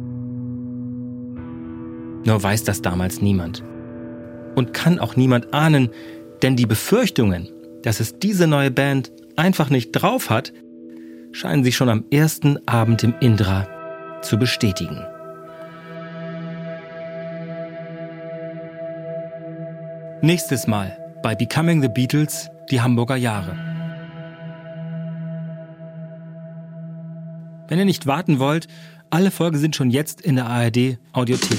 Nur weiß das damals niemand. Und kann auch niemand ahnen, denn die Befürchtungen, dass es diese neue Band einfach nicht drauf hat, scheinen sich schon am ersten Abend im Indra zu bestätigen. Nächstes Mal bei Becoming the Beatles, die Hamburger Jahre. Wenn ihr nicht warten wollt, alle Folgen sind schon jetzt in der ARD Audiothek.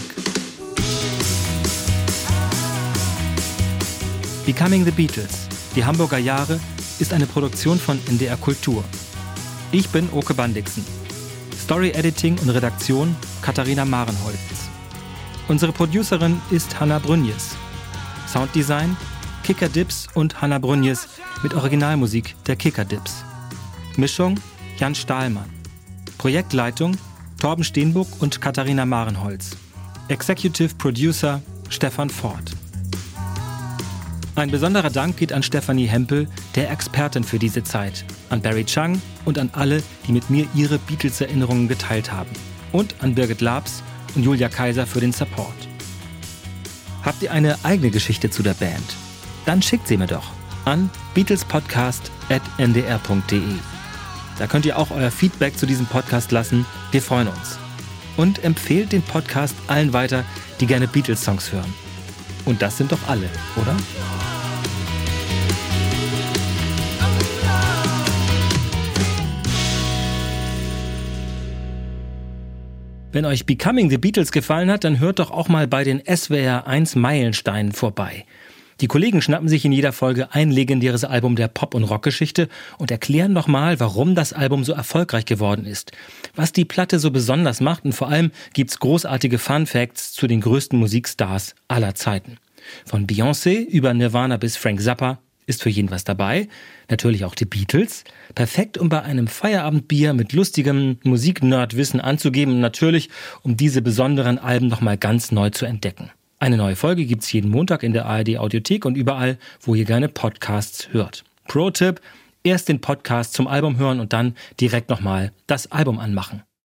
Becoming the Beatles, die Hamburger Jahre, ist eine Produktion von NDR Kultur. Ich bin Oke Bandixen. Story Editing und Redaktion Katharina Marenholz. Unsere Producerin ist Hanna Brünjes. Sounddesign Kicker Dips und Hanna Brünjes mit Originalmusik der Kicker Dips. Mischung Jan Stahlmann. Projektleitung Torben Steenbuck und Katharina Marenholz. Executive Producer Stefan Ford. Ein besonderer Dank geht an Stefanie Hempel, der Expertin für diese Zeit, an Barry Chung und an alle, die mit mir ihre Beatles-Erinnerungen geteilt haben. Und an Birgit Labs und Julia Kaiser für den Support. Habt ihr eine eigene Geschichte zu der Band? Dann schickt sie mir doch an beatlespodcast@ndr.de. Da könnt ihr auch euer Feedback zu diesem Podcast lassen. Wir freuen uns. Und empfehlt den Podcast allen weiter, die gerne Beatles-Songs hören. Und das sind doch alle, oder? Wenn euch Becoming the Beatles gefallen hat, dann hört doch auch mal bei den SWR 1 Meilensteinen vorbei. Die Kollegen schnappen sich in jeder Folge ein legendäres Album der Pop- und Rockgeschichte und erklären nochmal, warum das Album so erfolgreich geworden ist, was die Platte so besonders macht und vor allem gibt's großartige Fun-Facts zu den größten Musikstars aller Zeiten. Von Beyoncé über Nirvana bis Frank Zappa ist für jeden was dabei. Natürlich auch die Beatles. Perfekt, um bei einem Feierabendbier mit lustigem Musik-Nerd-Wissen anzugeben und natürlich, um diese besonderen Alben nochmal ganz neu zu entdecken. Eine neue Folge gibt's jeden Montag in der ARD-Audiothek und überall, wo ihr gerne Podcasts hört. Pro-Tipp: erst den Podcast zum Album hören und dann direkt nochmal das Album anmachen.